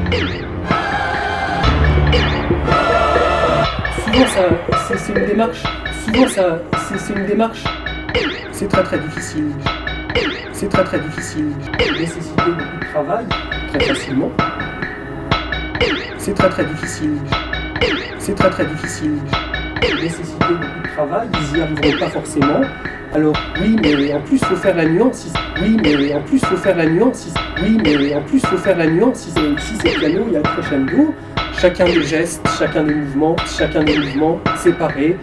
Souvent, c'est une démarche. Souvent, c'est une démarche. C'est très difficile. C'est très difficile. Nécessiter beaucoup de travail, très facilement. C'est très difficile. C'est très difficile. Nécessiter beaucoup de travail, ils n'y arriveront pas forcément. Alors oui, mais en plus faut faire la nuance. Oui, mais en plus faut faire la nuance. Oui, mais en plus faut faire la nuance. Ici c'est piano, il y a le crescendo. Chacun des gestes, chacun des mouvements séparés.